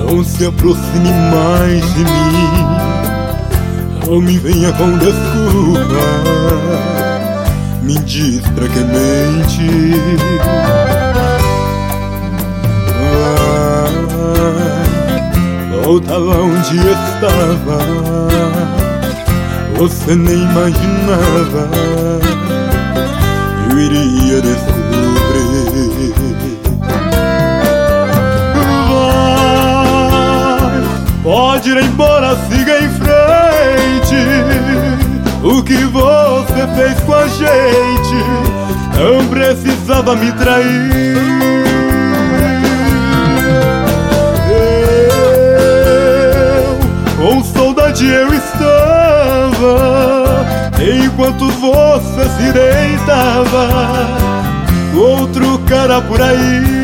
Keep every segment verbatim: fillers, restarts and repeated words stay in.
Não se aproxime mais de mim, não me venha com desculpa, me diz pra que mente. Vai, volta lá onde estava, você nem imaginava eu iria descobrir. Vai, pode ir embora, siga em frente. O que você fez com a gente não precisava me trair. Eu, com saudade eu estava, enquanto você se deitava, outro cara por aí.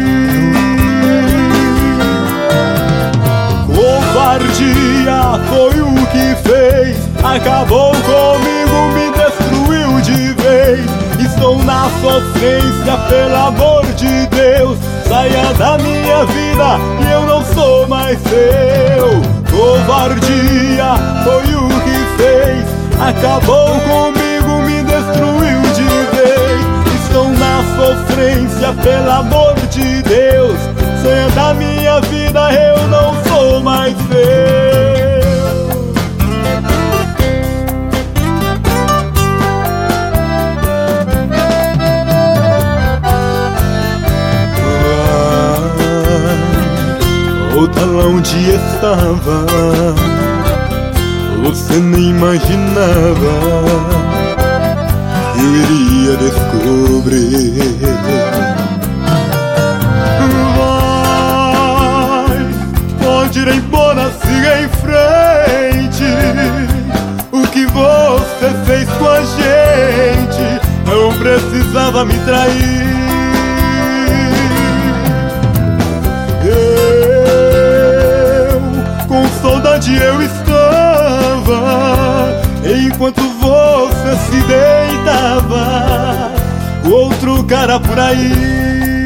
Covardia foi o que fez, acabou comigo, me destruiu de vez. Estou na sofrência, pelo amor de Deus, saia da minha vida e eu não sou mais seu. Covardia foi o que fez, acabou comigo, me destruiu de vez. Estou na sofrência, pelo amor de Deus, saia da minha vida, eu não sou mais seu. Volta lá onde estava, você nem imaginava eu iria descobrir. Vai, pode ir embora, siga em frente. O que você fez com a gente não precisava me trair. Com saudade eu estava, enquanto você se deitava, outro cara por aí.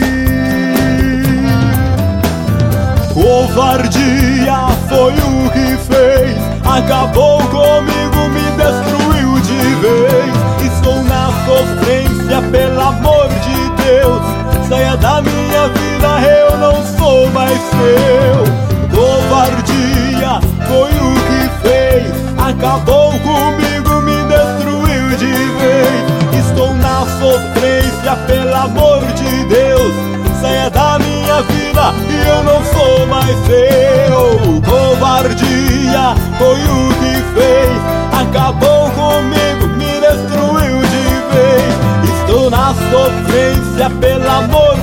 Covardia foi o que fez, acabou comigo, me destruiu de vez. Estou na sofrência, pelo amor de Deus, saia da minha vida, eu não sou mais seu. Covardia foi o que fez, acabou comigo, me destruiu de vez. Estou na sofrência, pelo amor de Deus, saia da minha vida e eu não sou mais seu. Covardia foi o que fez, acabou comigo, me destruiu de vez. Estou na sofrência, pelo amor